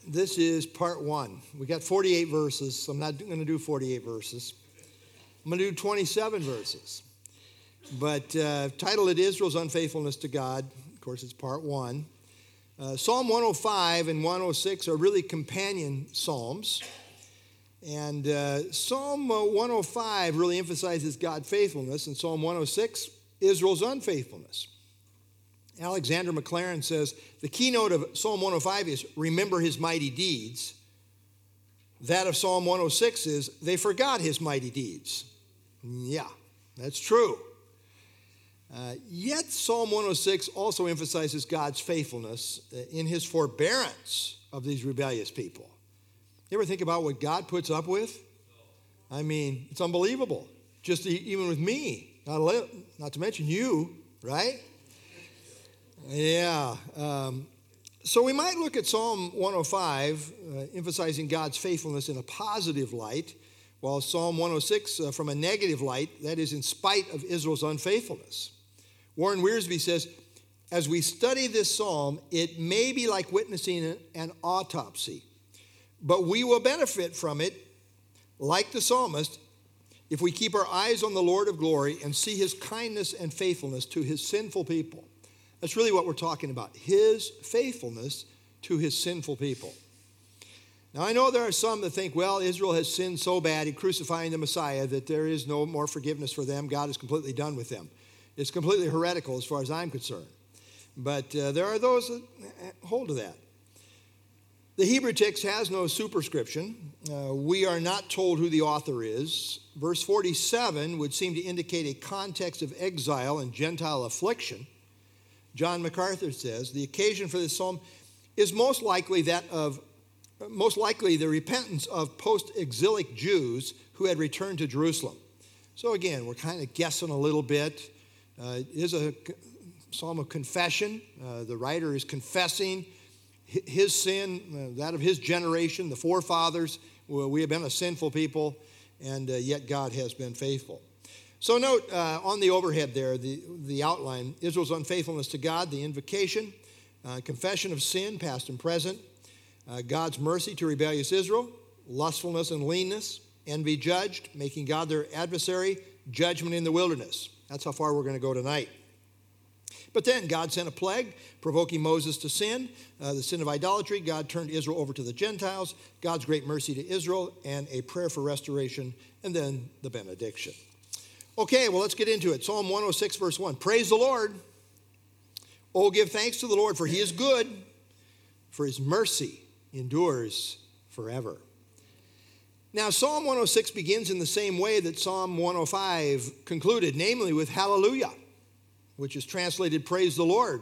This is part one. We got 48 verses, so I'm not going to do 48 verses. I'm going to do 27 verses. But titled it Israel's Unfaithfulness to God. Of course, it's part one. Psalm 105 and 106 are really companion psalms. And Psalm 105 really emphasizes God's faithfulness, and Psalm 106, Israel's unfaithfulness. Alexander McLaren says, the keynote of Psalm 105 is, remember his mighty deeds. That of Psalm 106 is, they forgot his mighty deeds. Yeah, that's true. Yet Psalm 106 also emphasizes God's faithfulness in his forbearance of these rebellious people. You ever think about what God puts up with? I mean, it's unbelievable. Just even with me, not to mention you, right? Yeah. So we might look at Psalm 105, emphasizing God's faithfulness in a positive light, while Psalm 106 from a negative light, that is, in spite of Israel's unfaithfulness. Warren Wiersbe says, as we study this psalm, it may be like witnessing an autopsy, but we will benefit from it, like the psalmist, if we keep our eyes on the Lord of glory and see his kindness and faithfulness to his sinful people. That's really what we're talking about, his faithfulness to his sinful people. Now, I know there are some that think, well, Israel has sinned so bad in crucifying the Messiah that there is no more forgiveness for them. God is completely done with them. It's completely heretical as far as I'm concerned. But there are those that hold to that. The Hebrew text has no superscription. We are not told who the author is. Verse 47 would seem to indicate a context of exile and Gentile affliction. John MacArthur says the occasion for this psalm is most likely the repentance of post-exilic Jews who had returned to Jerusalem. So again, we're kind of guessing a little bit. It is a psalm of confession. The writer is confessing his sin, that of his generation, the forefathers. We have been a sinful people, and yet God has been faithful. So note on the overhead there, the outline, Israel's unfaithfulness to God, the invocation, confession of sin, past and present, God's mercy to rebellious Israel, lustfulness and leanness, envy judged, making God their adversary, judgment in the wilderness. That's how far we're going to go tonight. But then God sent a plague, provoking Moses to sin, the sin of idolatry. God turned Israel over to the Gentiles, God's great mercy to Israel, and a prayer for restoration, and then the benediction. Okay, well, let's get into it. Psalm 106, verse 1. Praise the Lord. Oh, give thanks to the Lord, for he is good, for his mercy endures forever. Now, Psalm 106 begins in the same way that Psalm 105 concluded, namely with hallelujah, which is translated praise the Lord.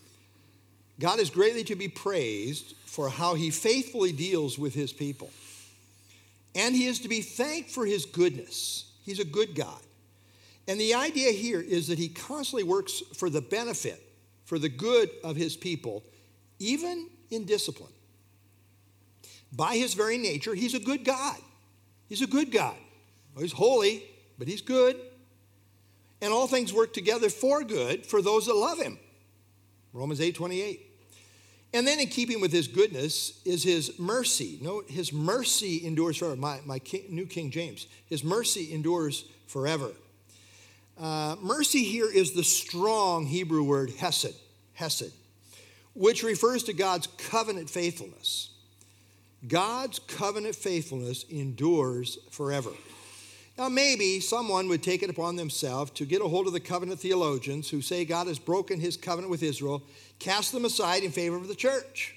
God is greatly to be praised for how he faithfully deals with his people. And he is to be thanked for his goodness. He's a good God. And the idea here is that he constantly works for the benefit, for the good of his people, even in discipline. By his very nature, he's a good God. He's a good God. Well, he's holy, but he's good. And all things work together for good for those that love him. Romans 8:28. And then in keeping with his goodness is his mercy. Note, his mercy endures forever. My New King James. His mercy endures forever. Mercy here is the strong Hebrew word hesed, which refers to God's covenant faithfulness. God's covenant faithfulness endures forever. Now, maybe someone would take it upon themselves to get a hold of the covenant theologians who say God has broken his covenant with Israel, cast them aside in favor of the church.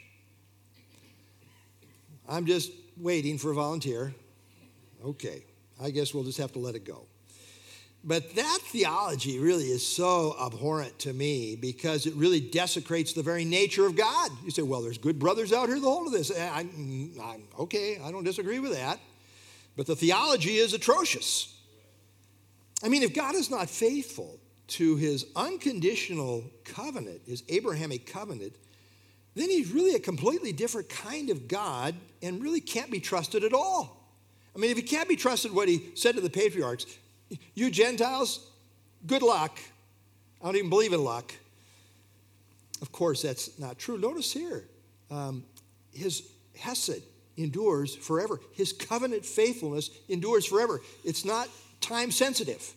I'm just waiting for a volunteer. Okay, I guess we'll just have to let it go. But that theology really is so abhorrent to me because it really desecrates the very nature of God. You say, well, there's good brothers out here that hold of this. Okay, I don't disagree with that. But the theology is atrocious. I mean, if God is not faithful to his unconditional covenant, his Abrahamic covenant, then he's really a completely different kind of God and really can't be trusted at all. I mean, if he can't be trusted, what he said to the patriarchs, you Gentiles, good luck. I don't even believe in luck. Of course, that's not true. Notice here, his hesed endures forever. His covenant faithfulness endures forever. It's not time sensitive.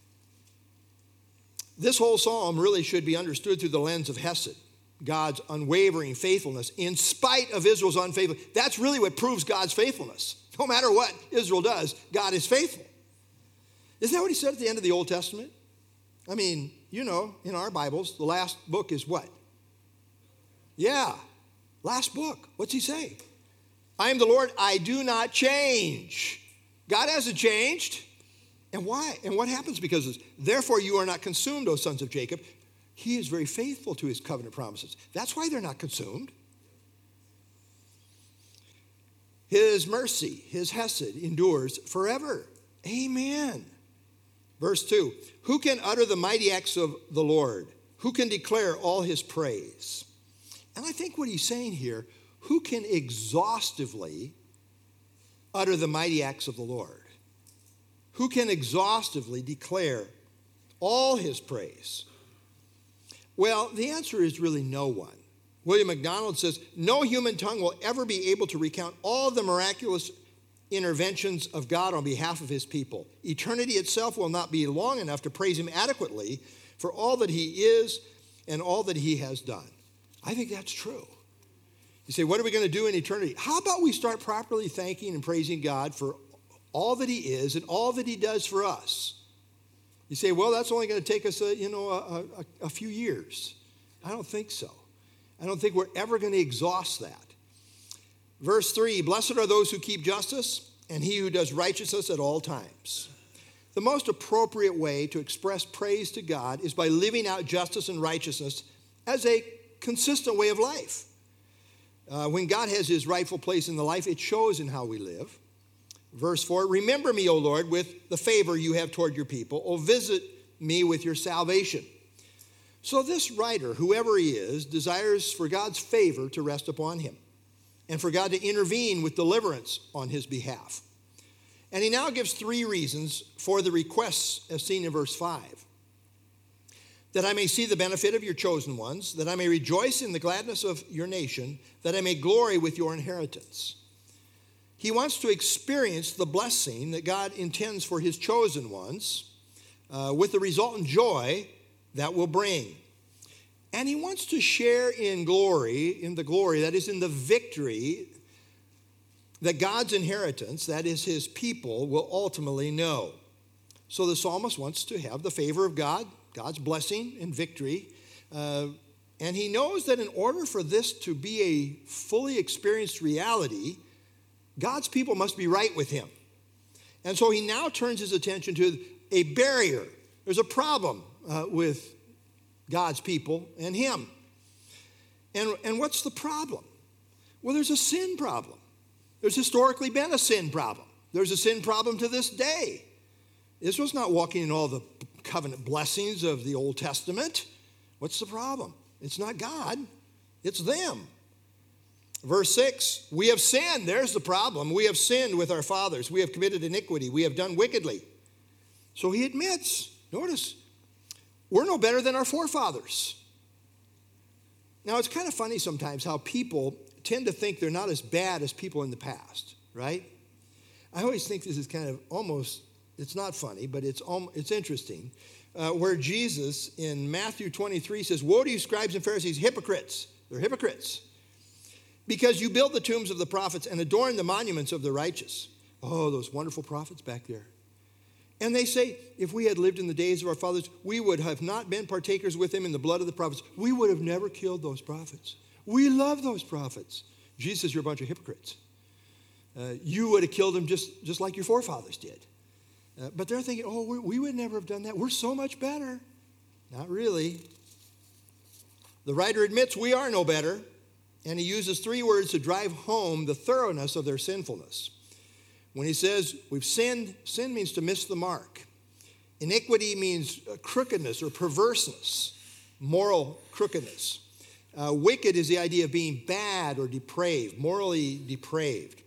This whole psalm really should be understood through the lens of hesed, God's unwavering faithfulness in spite of Israel's unfaithfulness. That's really what proves God's faithfulness. No matter what Israel does, God is faithful. Isn't that what he said at the end of the Old Testament? I mean, you know, in our Bibles, the last book is what? Yeah, last book. What's he say? I am the Lord, I do not change. God hasn't changed. And why? And what happens because of this? Therefore you are not consumed, O sons of Jacob. He is very faithful to his covenant promises. That's why they're not consumed. His mercy, his hesed, endures forever. Amen. Verse 2, who can utter the mighty acts of the Lord? Who can declare all his praise? And I think what he's saying here, who can exhaustively utter the mighty acts of the Lord? Who can exhaustively declare all his praise? Well, the answer is really no one. William MacDonald says, no human tongue will ever be able to recount all the miraculous interventions of God on behalf of his people. Eternity itself will not be long enough to praise him adequately for all that he is and all that he has done. I think that's true. You say, what are we going to do in eternity? How about we start properly thanking and praising God for all that he is and all that he does for us? You say, well, that's only going to take us a few years. I don't think so. I don't think we're ever going to exhaust that. Verse 3, blessed are those who keep justice and he who does righteousness at all times. The most appropriate way to express praise to God is by living out justice and righteousness as a consistent way of life. When God has his rightful place in the life, it shows in how we live. Verse 4, remember me, O Lord, with the favor you have toward your people. O visit me with your salvation. So this writer, whoever he is, desires for God's favor to rest upon him and for God to intervene with deliverance on his behalf. And he now gives 3 reasons for the requests as seen in verse 5. That I may see the benefit of your chosen ones, that I may rejoice in the gladness of your nation, that I may glory with your inheritance. He wants to experience the blessing that God intends for his chosen ones with the resultant joy that will bring. And he wants to share in the glory, that is in the victory that God's inheritance, that is his people, will ultimately know. So the psalmist wants to have the favor of God, God's blessing and victory. And he knows that in order for this to be a fully experienced reality, God's people must be right with him. And so he now turns his attention to a barrier. There's a problem with God's people and him. And what's the problem? Well, there's a sin problem. There's historically been a sin problem. There's a sin problem to this day. Israel's not walking in all the covenant blessings of the Old Testament. What's the problem? It's not God. It's them. Verse 6, we have sinned. There's the problem. We have sinned with our fathers. We have committed iniquity. We have done wickedly. So he admits, notice, we're no better than our forefathers. Now, it's kind of funny sometimes how people tend to think they're not as bad as people in the past, right? I always think this is kind of almost, it's not funny, but it's interesting, where Jesus in Matthew 23 says, woe to you scribes and Pharisees, hypocrites. They're hypocrites. Because you build the tombs of the prophets and adorn the monuments of the righteous. Oh, those wonderful prophets back there. And they say, if we had lived in the days of our fathers, we would have not been partakers with them in the blood of the prophets. We would have never killed those prophets. We love those prophets. Jesus says, you're a bunch of hypocrites. You would have killed them just like your forefathers did. But they're thinking, oh, we would never have done that. We're so much better. Not really. The writer admits we are no better. And he uses 3 words to drive home the thoroughness of their sinfulness. When he says we've sinned, sin means to miss the mark. Iniquity means crookedness or perverseness, moral crookedness. Wicked is the idea of being bad or depraved, morally depraved.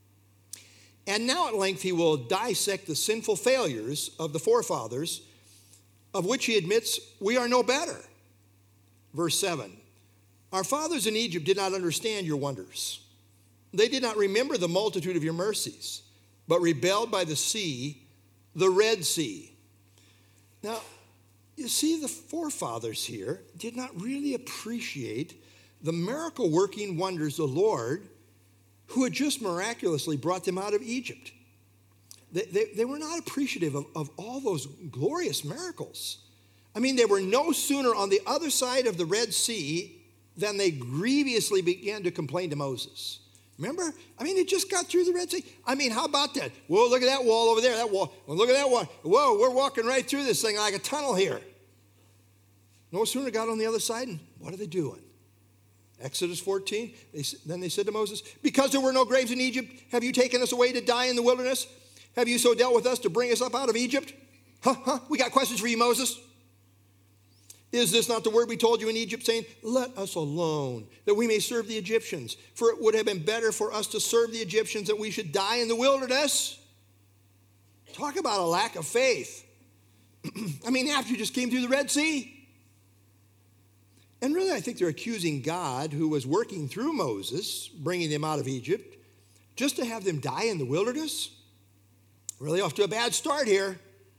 And now at length he will dissect the sinful failures of the forefathers, of which he admits we are no better. Verse 7. Our fathers in Egypt did not understand your wonders. They did not remember the multitude of your mercies, but rebelled by the sea, the Red Sea. Now, you see, the forefathers here did not really appreciate the miracle-working wonders of the Lord who had just miraculously brought them out of Egypt. They were not appreciative of all those glorious miracles. I mean, they were no sooner on the other side of the Red Sea than they grievously began to complain to Moses. Remember? I mean, they just got through the Red Sea. I mean, how about that? Whoa, look at that wall over there, that wall. Well, look at that wall. Whoa, we're walking right through this thing like a tunnel here. No sooner got on the other side, and what are they doing? Exodus 14, then they said to Moses, because there were no graves in Egypt, have you taken us away to die in the wilderness? Have you so dealt with us to bring us up out of Egypt? We got questions for you, Moses. Is this not the word we told you in Egypt, saying, let us alone, that we may serve the Egyptians? For it would have been better for us to serve the Egyptians than we should die in the wilderness. Talk about a lack of faith. I mean, after you just came through the Red Sea. And really, I think they're accusing God, who was working through Moses, bringing them out of Egypt, just to have them die in the wilderness. Really off to a bad start here.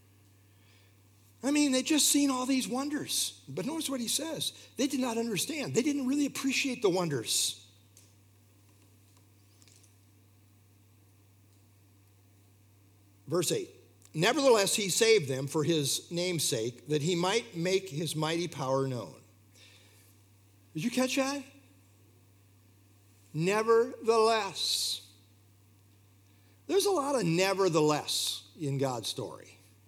I mean, they'd just seen all these wonders. But notice what he says. They did not understand. They didn't really appreciate the wonders. Verse 8. Nevertheless, he saved them for his name's sake, that he might make his mighty power known. Did you catch that? Nevertheless. There's a lot of nevertheless in God's story.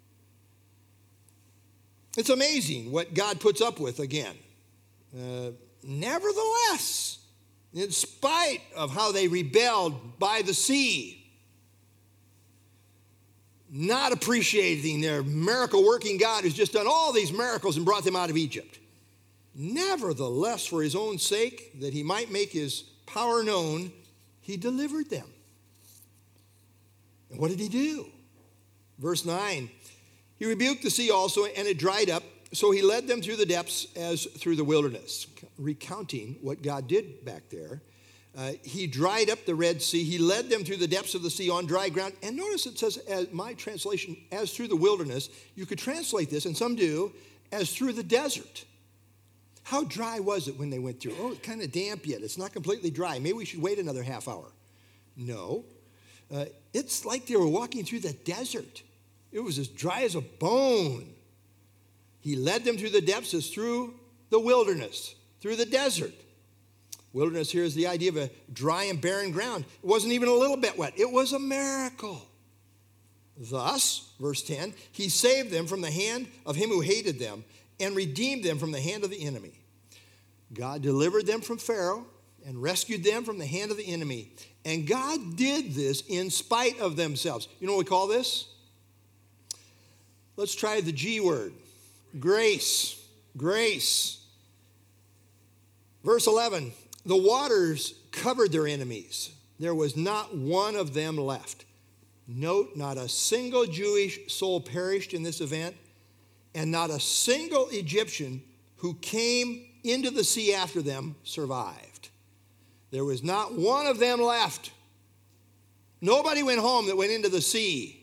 It's amazing what God puts up with again. Nevertheless, in spite of how they rebelled by the sea, not appreciating their miracle-working God who's just done all these miracles and brought them out of Egypt. Nevertheless, for his own sake, that he might make his power known, he delivered them. And what did he do? Verse 9, he rebuked the sea also, and it dried up, so he led them through the depths as through the wilderness. Recounting what God did back there. He dried up the Red Sea. He led them through the depths of the sea on dry ground. And notice it says, as my translation, as through the wilderness. You could translate this, and some do, as through the desert. How dry was it when they went through? Oh, it's kind of damp yet. It's not completely dry. Maybe we should wait another half hour. No. It's like they were walking through the desert. It was as dry as a bone. He led them through the depths as through the wilderness, through the desert. Wilderness here is the idea of a dry and barren ground. It wasn't even a little bit wet. It was a miracle. Thus, verse 10, he saved them from the hand of him who hated them and redeemed them from the hand of the enemy. God delivered them from Pharaoh and rescued them from the hand of the enemy. And God did this in spite of themselves. You know what we call this? Let's try the G word. Grace. Grace. Verse 11. The waters covered their enemies. There was not one of them left. Note, not a single Jewish soul perished in this event, and not a single Egyptian who came into the sea after them survived. There was not one of them left. Nobody went home that went into the sea.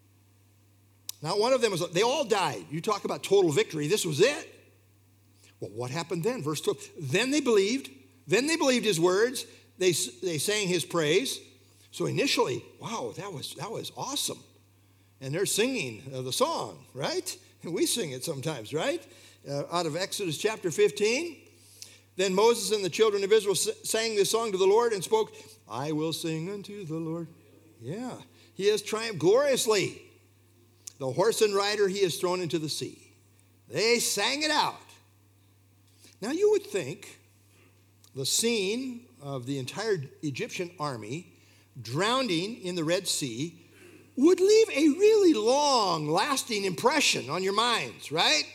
Not one of them was, they all died. You talk about total victory. This was it. Well, what happened then? Verse 12. Then they believed his words. They sang his praise. So initially, wow, that was awesome. And they're singing the song, right? And we sing it sometimes, right? Out of Exodus chapter 15. Then Moses and the children of Israel sang this song to the Lord and spoke, I will sing unto the Lord. Yeah, he has triumphed gloriously. The horse and rider he has thrown into the sea. They sang it out. Now you would think the scene of the entire Egyptian army drowning in the Red Sea would leave a really long, lasting impression on your minds, right?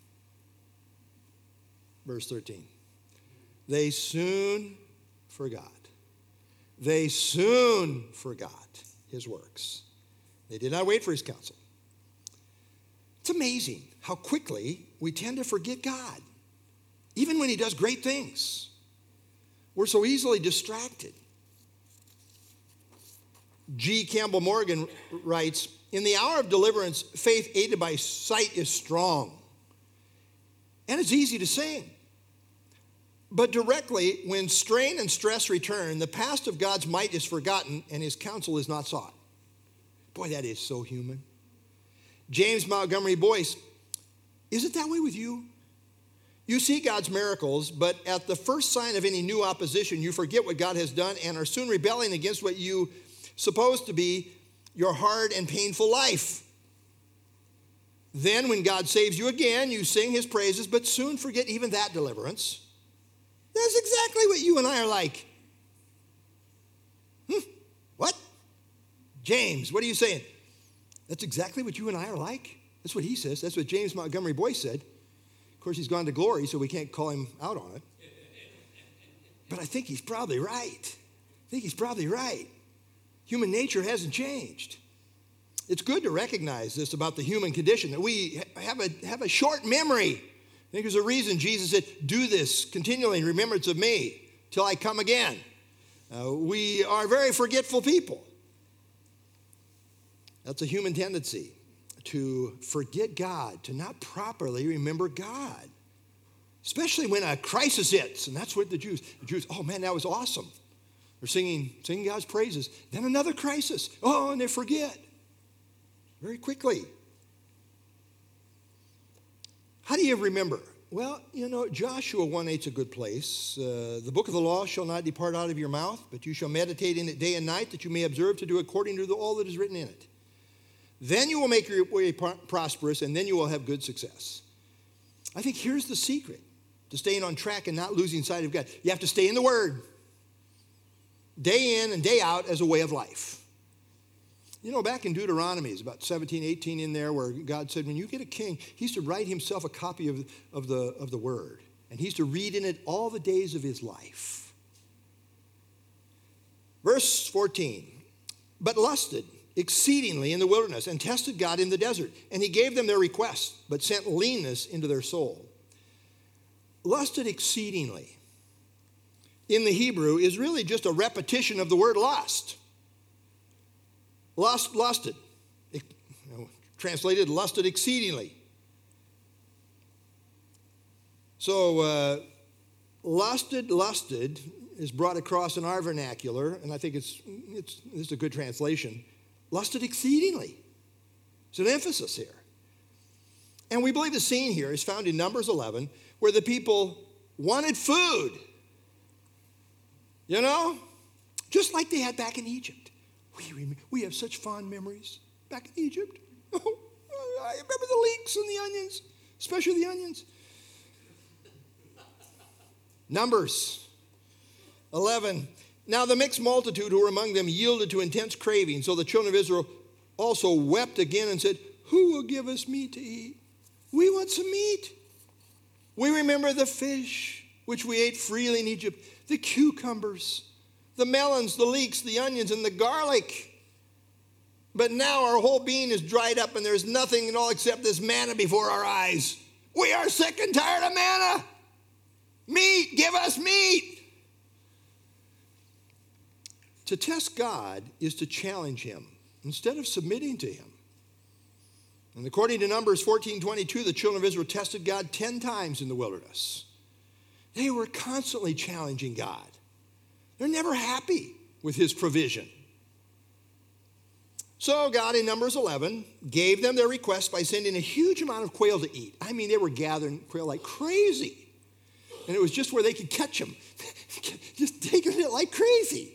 Verse 13. They soon forgot. They soon forgot his works. They did not wait for his counsel. It's amazing how quickly we tend to forget God, even when he does great things. We're so easily distracted. G. Campbell Morgan writes, in the hour of deliverance, faith aided by sight is strong. And it's easy to sing. But directly, when strain and stress return, the past of God's might is forgotten and his counsel is not sought. Boy, that is so human. James Montgomery Boyce, is it that way with you? You see God's miracles, but at the first sign of any new opposition, you forget what God has done and are soon rebelling against what you suppose to be your hard and painful life. Then when God saves you again, you sing his praises, but soon forget even that deliverance. That's exactly what you and I are like. What? James, what are you saying? That's exactly what you and I are like. That's what he says. That's what James Montgomery Boyce said. Of course, he's gone to glory, so we can't call him out on it. But I think he's probably right. Human nature hasn't changed. It's good to recognize this about the human condition, that we have a short memory. I think there's a reason Jesus said, do this continually in remembrance of me till I come again. We are very forgetful people. That's a human tendency, to forget God, to not properly remember God, especially when a crisis hits. And that's what the Jews, oh man, that was awesome. They're singing God's praises. Then another crisis. Oh, and they forget very quickly. How do you remember? Well, Joshua 1:8's a good place. The book of the law shall not depart out of your mouth, but you shall meditate in it day and night, that you may observe to do according to all that is written in it. Then you will make your way prosperous, and then you will have good success. I think here's the secret to staying on track and not losing sight of God. You have to stay in the Word, day in and day out, as a way of life. Back in Deuteronomy, it's about 17, 18 in there, where God said, when you get a king, he's to write himself a copy of the Word, and he's to read in it all the days of his life. Verse 14, but lusted exceedingly in the wilderness and tested God in the desert. And he gave them their request, but sent leanness into their soul. Lusted exceedingly in the Hebrew is really just a repetition of the word lust. Lusted. Translated, lusted exceedingly. So lusted is brought across in our vernacular, and I think it's a good translation. Lusted exceedingly. There's an emphasis here. And we believe the scene here is found in Numbers 11, where the people wanted food. Just like they had back in Egypt. We have such fond memories back in Egypt. Oh, I remember the leeks and the onions, especially the onions. Numbers 11. Now the mixed multitude who were among them yielded to intense craving. So the children of Israel also wept again and said, who will give us meat to eat? We want some meat. We remember the fish, which we ate freely in Egypt, the cucumbers, the melons, the leeks, the onions, and the garlic. But now our whole being is dried up, and there's nothing at all except this manna before our eyes. We are sick and tired of manna. Meat, give us meat. To test God is to challenge him instead of submitting to him. And according to Numbers 14:22, the children of Israel tested God 10 times in the wilderness. They were constantly challenging God. They're never happy with his provision. So God, in Numbers 11, gave them their request by sending a huge amount of quail to eat. I mean, they were gathering quail like crazy. And it was just where they could catch them. Just taking it like crazy.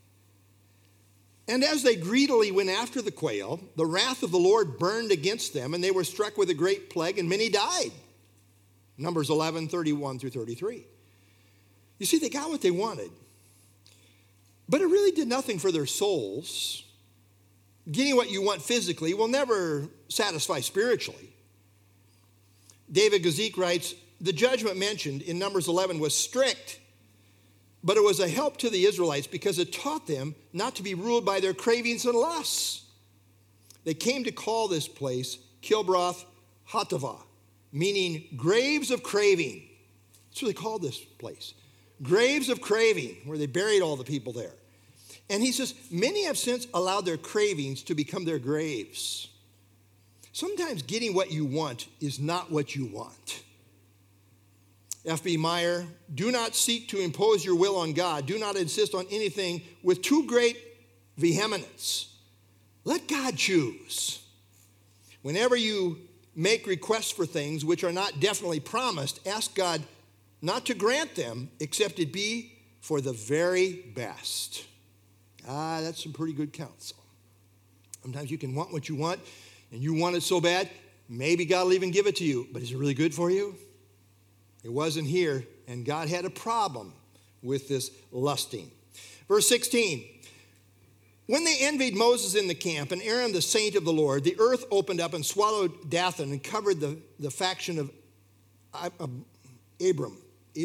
And as they greedily went after the quail, the wrath of the Lord burned against them, and they were struck with a great plague, and many died. Numbers 11:31 through 33. You see, they got what they wanted. But it really did nothing for their souls. Getting what you want physically will never satisfy spiritually. David Guzik writes, the judgment mentioned in Numbers 11 was strict, but it was a help to the Israelites because it taught them not to be ruled by their cravings and lusts. They came to call this place Kilbroth Hatava, meaning graves of craving. That's what they called this place. Graves of craving, where they buried all the people there. And he says, many have since allowed their cravings to become their graves. Sometimes getting what you want is not what you want. F.B. Meyer, do not seek to impose your will on God. Do not insist on anything with too great vehemence. Let God choose. Whenever you make requests for things which are not definitely promised, ask God not to grant them, except it be for the very best. That's some pretty good counsel. Sometimes you can want what you want, and you want it so bad, maybe God will even give it to you. But is it really good for you? It wasn't here, and God had a problem with this lusting. Verse 16, when they envied Moses in the camp and Aaron the saint of the Lord, the earth opened up and swallowed Dathan and covered the faction of Abraham.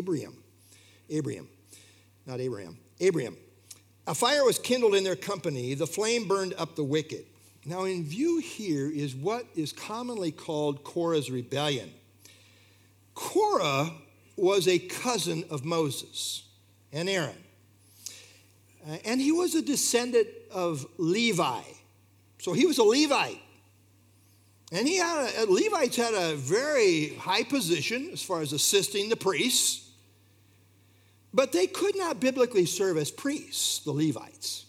A fire was kindled in their company. The flame burned up the wicked. Now in view here is what is commonly called Korah's rebellion. Korah was a cousin of Moses and Aaron. And he was a descendant of Levi. So he was a Levite. And Levites had a very high position as far as assisting the priests. But they could not biblically serve as priests, the Levites.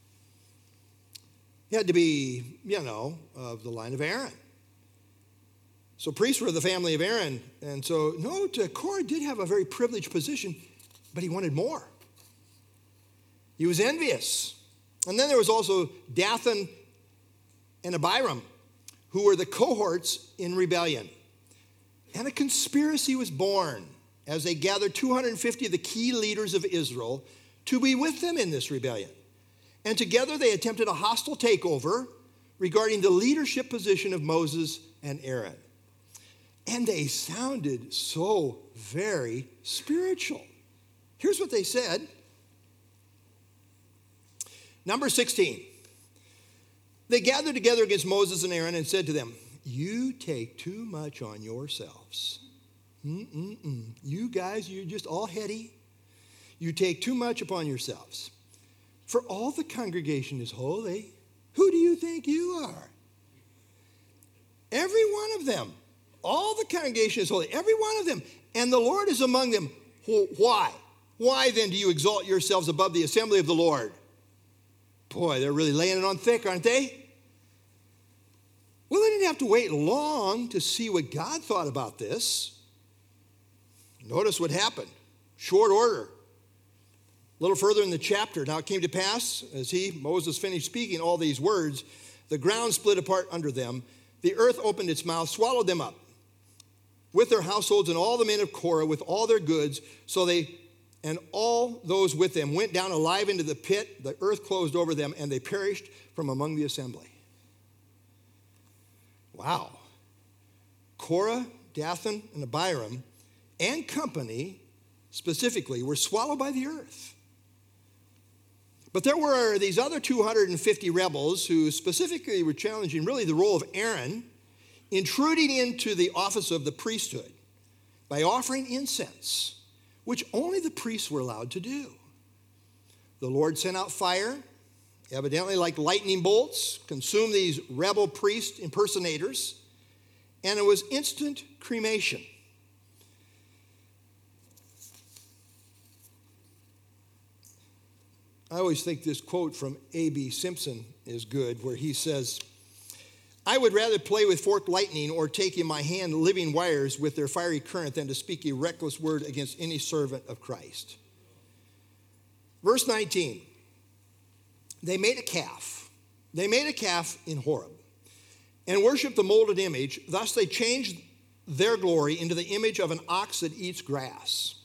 He had to be, of the line of Aaron. So priests were the family of Aaron. And so, Korah did have a very privileged position, but he wanted more. He was envious. And then there was also Dathan and Abiram, who were the cohorts in rebellion. And a conspiracy was born as they gathered 250 of the key leaders of Israel to be with them in this rebellion. And together they attempted a hostile takeover regarding the leadership position of Moses and Aaron. And they sounded so very spiritual. Here's what they said. Number 16. They gathered together against Moses and Aaron and said to them, you take too much on yourselves. You guys, you're just all heady. You take too much upon yourselves. For all the congregation is holy. Who do you think you are? Every one of them. All the congregation is holy. Every one of them. And the Lord is among them. Why? Why then do you exalt yourselves above the assembly of the Lord? Boy, they're really laying it on thick, aren't they? Well, they didn't have to wait long to see what God thought about this. Notice what happened. Short order. A little further in the chapter. Now it came to pass, as Moses, finished speaking all these words, the ground split apart under them. The earth opened its mouth, swallowed them up, with their households and all the men of Korah, with all their goods. So they and all those with them went down alive into the pit. The earth closed over them, and they perished from among the assembly. Wow. Korah, Dathan, and Abiram, and company, specifically, were swallowed by the earth. But there were these other 250 rebels who specifically were challenging really the role of Aaron, intruding into the office of the priesthood by offering incense, which only the priests were allowed to do. The Lord sent out fire, evidently like lightning bolts, consumed these rebel priest impersonators, and it was instant cremation. I always think this quote from A.B. Simpson is good, where he says, I would rather play with forked lightning or take in my hand living wires with their fiery current than to speak a reckless word against any servant of Christ. Verse 19, they made a calf. They made a calf in Horeb and worshiped the molded image. Thus they changed their glory into the image of an ox that eats grass.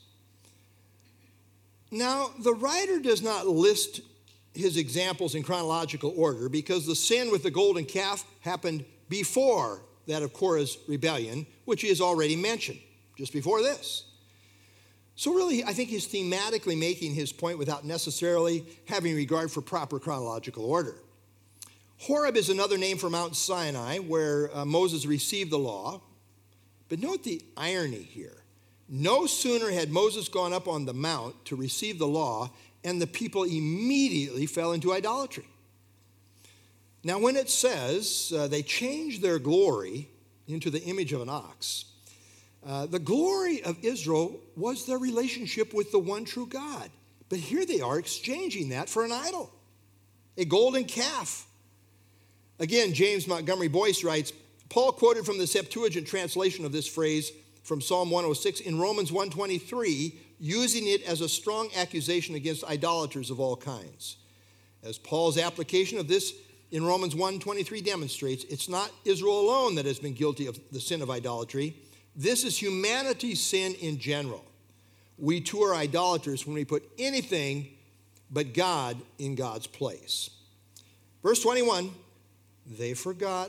Now, the writer does not list his examples in chronological order because the sin with the golden calf happened before that of Korah's rebellion, which he has already mentioned, just before this. So really, I think he's thematically making his point without necessarily having regard for proper chronological order. Horeb is another name for Mount Sinai, where Moses received the law. But note the irony here. No sooner had Moses gone up on the mount to receive the law and the people immediately fell into idolatry. Now, when it says they changed their glory into the image of an ox, the glory of Israel was their relationship with the one true God. But here they are exchanging that for an idol, a golden calf. Again, James Montgomery Boyce writes, Paul quoted from the Septuagint translation of this phrase from Psalm 106 in Romans 1:23, using it as a strong accusation against idolaters of all kinds. As Paul's application of this in Romans 1:23 demonstrates, it's not Israel alone that has been guilty of the sin of idolatry. This is humanity's sin in general. We too are idolaters when we put anything but God in God's place. Verse 21, they forgot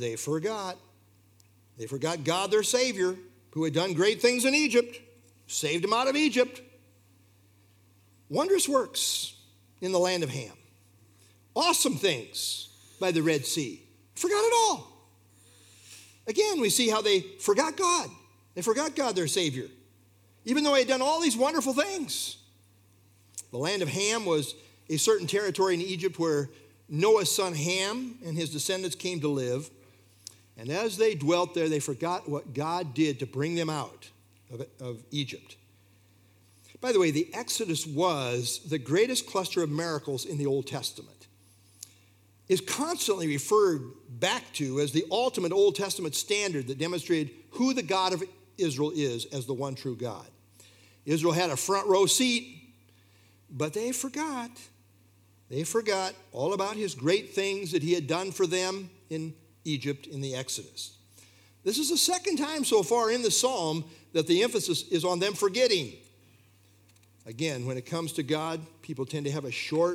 God, their Savior, who had done great things in Egypt, saved them out of Egypt. Wondrous works in the land of Ham. Awesome things by the Red Sea. Forgot it all. Again, we see how they forgot God. They forgot God, their Savior, even though he had done all these wonderful things. The land of Ham was a certain territory in Egypt where Noah's son Ham and his descendants came to live. And as they dwelt there, they forgot what God did to bring them out of Egypt. By the way, the Exodus was the greatest cluster of miracles in the Old Testament. Is constantly referred back to as the ultimate Old Testament standard that demonstrated who the God of Israel is as the one true God. Israel had a front row seat, but they forgot. They forgot all about his great things that he had done for them in Egypt in the Exodus. This is the second time so far in the psalm that the emphasis is on them forgetting. Again, when it comes to God, people tend to have a short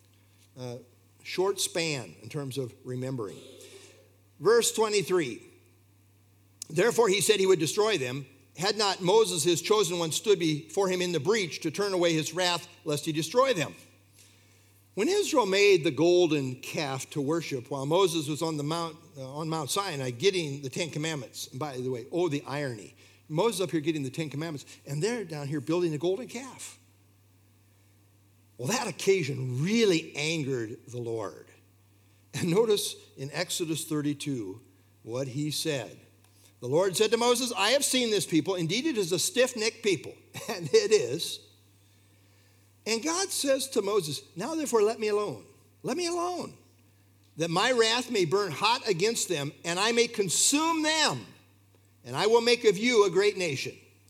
span in terms of remembering. Verse 23, therefore he said he would destroy them, had not Moses, his chosen one, stood before him in the breach to turn away his wrath, lest he destroy them. When Israel made the golden calf to worship while Moses was on Mount Sinai getting the Ten Commandments, and by the way, oh, the irony. Moses up here getting the Ten Commandments, and they're down here building a golden calf. Well, that occasion really angered the Lord. And notice in Exodus 32 what he said. The Lord said to Moses, I have seen this people. Indeed, it is a stiff-necked people. And it is. And God says to Moses, now therefore let me alone. Let me alone, that my wrath may burn hot against them, and I may consume them, and I will make of you a great nation.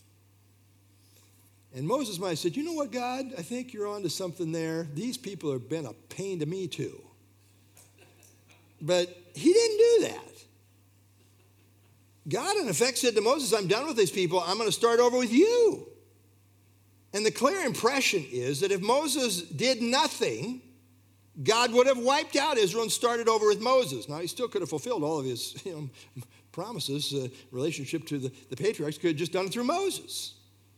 And Moses might have said, you know what, God? I think you're on to something there. These people have been a pain to me too. But he didn't do that. God, in effect, said to Moses, I'm done with these people. I'm going to start over with you. And the clear impression is that if Moses did nothing, God would have wiped out Israel and started over with Moses. Now, he still could have fulfilled all of his promises, relationship to the patriarchs, could have just done it through Moses.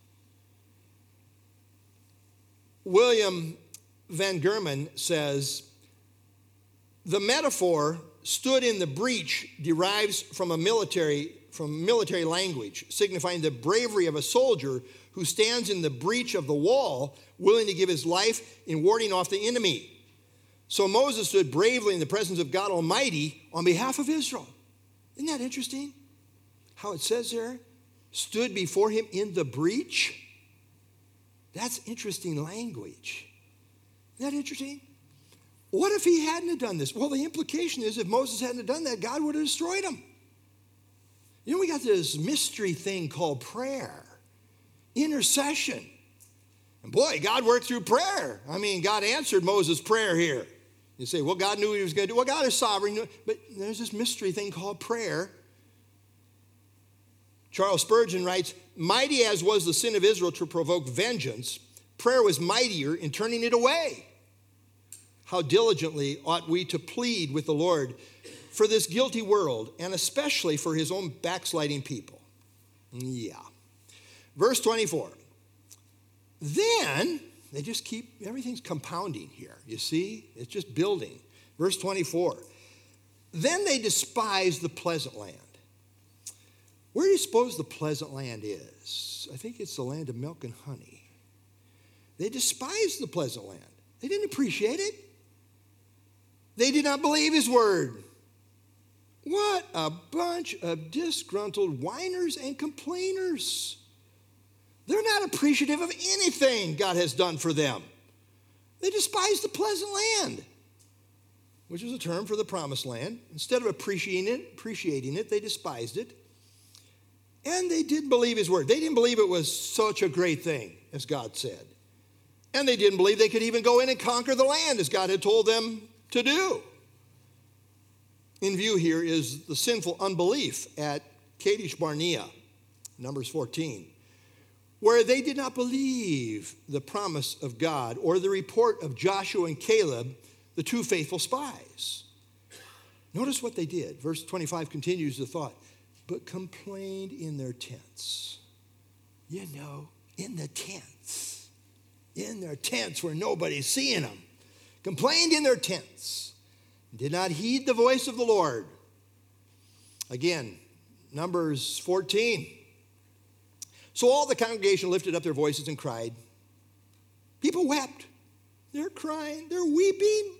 William Van German says, the metaphor stood in the breach derives from military language, signifying the bravery of a soldier who stands in the breach of the wall, willing to give his life in warding off the enemy. So Moses stood bravely in the presence of God Almighty on behalf of Israel. Isn't that interesting? How it says there, stood before him in the breach. That's interesting language. Isn't that interesting? What if he hadn't have done this? Well, the implication is if Moses hadn't have done that, God would have destroyed him. You know, we got this mystery thing called prayer, intercession. And boy, God worked through prayer. I mean, God answered Moses' prayer here. You say, well, God knew what he was going to do. Well, God is sovereign. But there's this mystery thing called prayer. Charles Spurgeon writes, mighty as was the sin of Israel to provoke vengeance, prayer was mightier in turning it away. How diligently ought we to plead with the Lord for this guilty world, and especially for his own backsliding people. Yeah. Verse 24. Then, they just keep, everything's compounding here. You see? It's just building. Verse 24. Then they despised the pleasant land. Where do you suppose the pleasant land is? I think it's the land of milk and honey. They despised the pleasant land. They didn't appreciate it. They did not believe his word. What a bunch of disgruntled whiners and complainers. They're not appreciative of anything God has done for them. They despise the pleasant land, which is a term for the promised land. Instead of appreciating it, they despised it. And they didn't believe his word. They didn't believe it was such a great thing, as God said. And they didn't believe they could even go in and conquer the land as God had told them to do. In view here is the sinful unbelief at Kadesh Barnea, Numbers 14, where they did not believe the promise of God or the report of Joshua and Caleb, the two faithful spies. Notice what they did. Verse 25 continues the thought, but complained in their tents. You know, in the tents. In their tents where nobody's seeing them. Complained in their tents. Did not heed the voice of the Lord. Again, Numbers 14. So all the congregation lifted up their voices and cried. People wept. They're crying. They're weeping.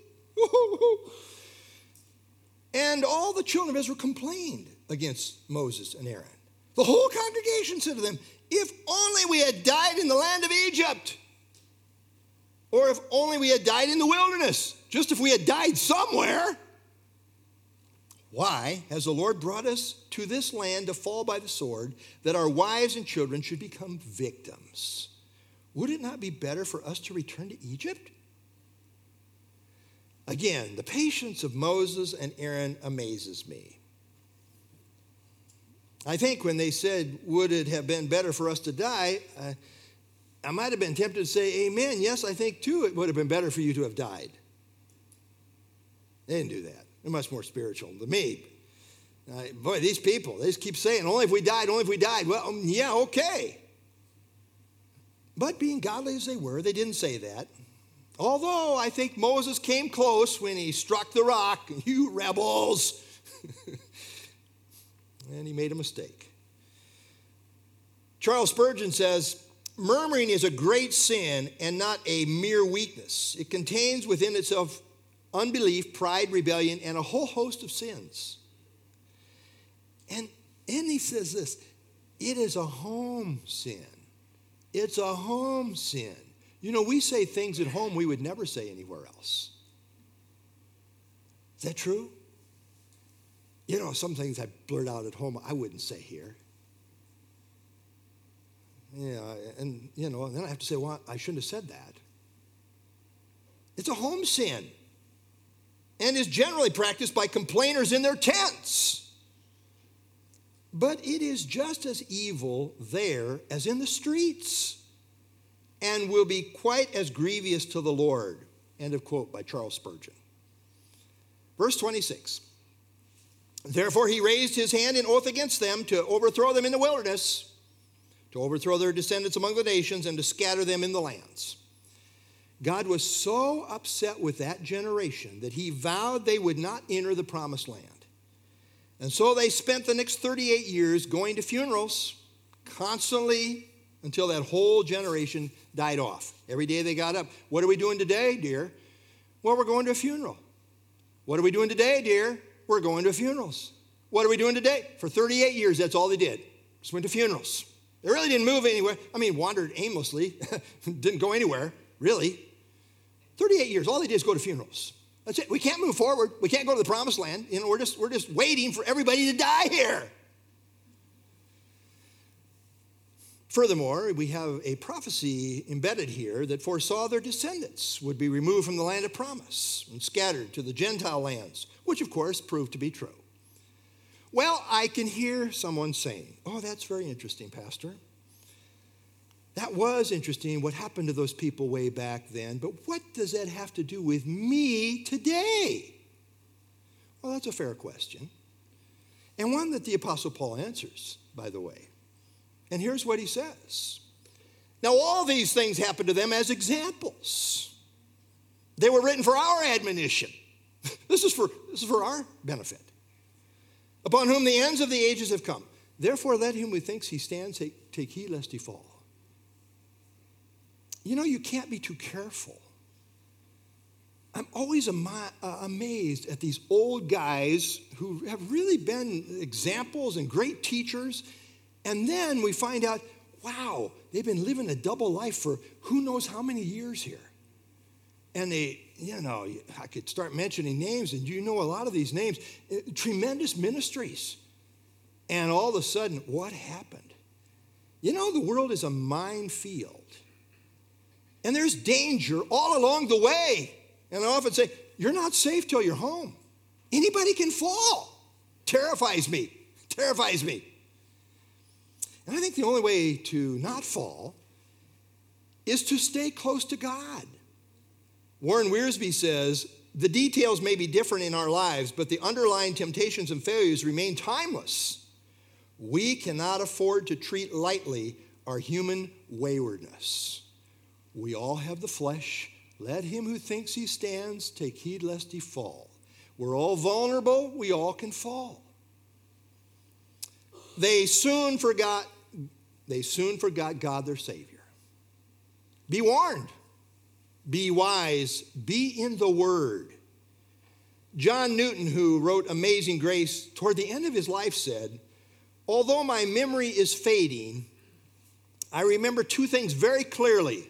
And all the children of Israel complained against Moses and Aaron. The whole congregation said to them, if only we had died in the land of Egypt. Or if only we had died in the wilderness. Just if we had died somewhere. Why has the Lord brought us to this land to fall by the sword, that our wives and children should become victims? Would it not be better for us to return to Egypt? Again, the patience of Moses and Aaron amazes me. I think when they said, would it have been better for us to die, I might have been tempted to say, amen. Yes, I think too it would have been better for you to have died. They didn't do that. They're much more spiritual than me. Boy, these people, they just keep saying, only if we died, only if we died. Well, yeah, okay. But being godly as they were, they didn't say that. Although I think Moses came close when he struck the rock, you rebels. And he made a mistake. Charles Spurgeon says, murmuring is a great sin and not a mere weakness. It contains within itself unbelief, pride, rebellion, and a whole host of sins. And he says this, it is a home sin. It's a home sin. You know, we say things at home we would never say anywhere else. Is that true? You know, some things I blurt out at home I wouldn't say here. Yeah, and you know, and then I have to say, well, I shouldn't have said that. It's a home sin. And is generally practiced by complainers in their tents. But it is just as evil there as in the streets, and will be quite as grievous to the Lord. End of quote by Charles Spurgeon. Verse 26. Therefore he raised his hand in oath against them to overthrow them in the wilderness, to overthrow their descendants among the nations, and to scatter them in the lands. God was so upset with that generation that he vowed they would not enter the promised land. And so they spent the next 38 years going to funerals constantly until that whole generation died off. Every day they got up. What are we doing today, dear? Well, we're going to a funeral. What are we doing today, dear? We're going to funerals. What are we doing today? For 38 years, that's all they did. Just went to funerals. They really didn't move anywhere. I mean, wandered aimlessly. Didn't go anywhere, really. 38 years, all they did is go to funerals. That's it. We can't move forward. We can't go to the promised land. You know, we're just waiting for everybody to die here. Furthermore, we have a prophecy embedded here that foresaw their descendants would be removed from the land of promise and scattered to the Gentile lands, which of course proved to be true. Well, I can hear someone saying, oh, that's very interesting, Pastor. That was interesting, what happened to those people way back then, but what does that have to do with me today? Well, that's a fair question, and one that the Apostle Paul answers, by the way. And here's what he says. Now, all these things happened to them as examples. They were written for our admonition. This is for our benefit. Upon whom the ends of the ages have come. Therefore, let him who thinks he stands take heed lest he fall. You can't be too careful. I'm always amazed at these old guys who have really been examples and great teachers. And then we find out, wow, they've been living a double life for who knows how many years here. And they, I could start mentioning names, and a lot of these names, tremendous ministries. And all of a sudden, what happened? The world is a minefield. And there's danger all along the way. And I often say, you're not safe till you're home. Anybody can fall. Terrifies me. And I think the only way to not fall is to stay close to God. Warren Wiersbe says, the details may be different in our lives, but the underlying temptations and failures remain timeless. We cannot afford to treat lightly our human waywardness. We all have the flesh. Let him who thinks he stands take heed lest he fall. We're all vulnerable. We all can fall. They soon forgot God, their Savior. Be warned. Be wise. Be in the Word. John Newton, who wrote Amazing Grace, toward the end of his life said, although my memory is fading, I remember two things very clearly.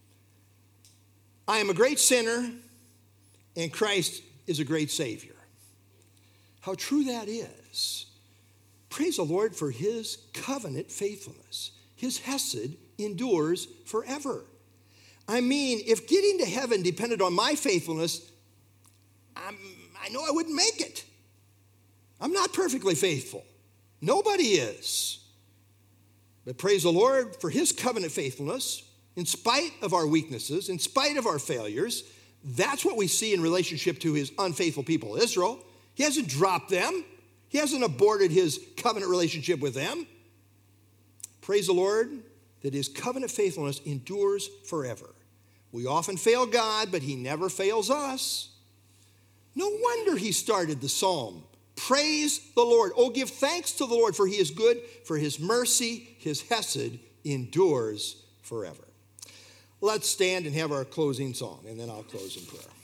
I am a great sinner, and Christ is a great Savior. How true that is. Praise the Lord for his covenant faithfulness. His hesed endures forever. I mean, if getting to heaven depended on my faithfulness, I know I wouldn't make it. I'm not perfectly faithful. Nobody is. But praise the Lord for his covenant faithfulness. In spite of our weaknesses, in spite of our failures, that's what we see in relationship to his unfaithful people, Israel. He hasn't dropped them. He hasn't aborted his covenant relationship with them. Praise the Lord that his covenant faithfulness endures forever. We often fail God, but he never fails us. No wonder he started the psalm. Praise the Lord. Oh, give thanks to the Lord, for he is good, for his mercy, his hesed endures forever. Let's stand and have our closing song, and then I'll close in prayer.